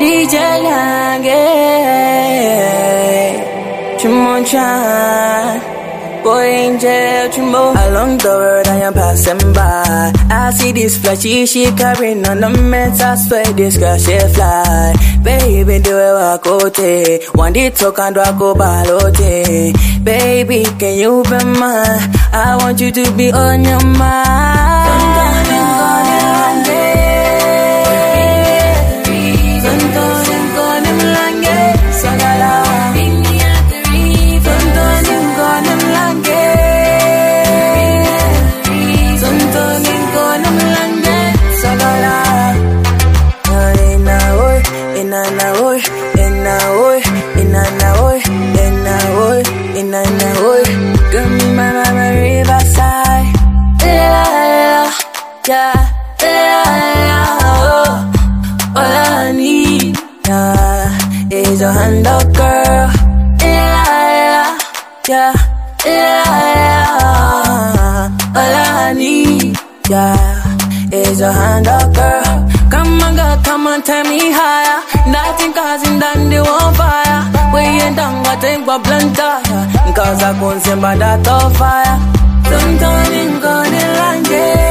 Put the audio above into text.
Ijalange Chimonchan Boy angel chimbo along the road I am passing by. I see this flashy she carrying on the meds. I swear this girl she fly. Baby do it wakote. One day talk and go balote. Baby can you be mine? I want you to be on your mind. All I need is a hand up, girl. All I need is a hand up, girl. Come on, girl, come on, tell me higher. Nothing causing down the one fire. We ain't done what take but blunt. Cause I can't see by that fire. Sometimes I'm gonna land it.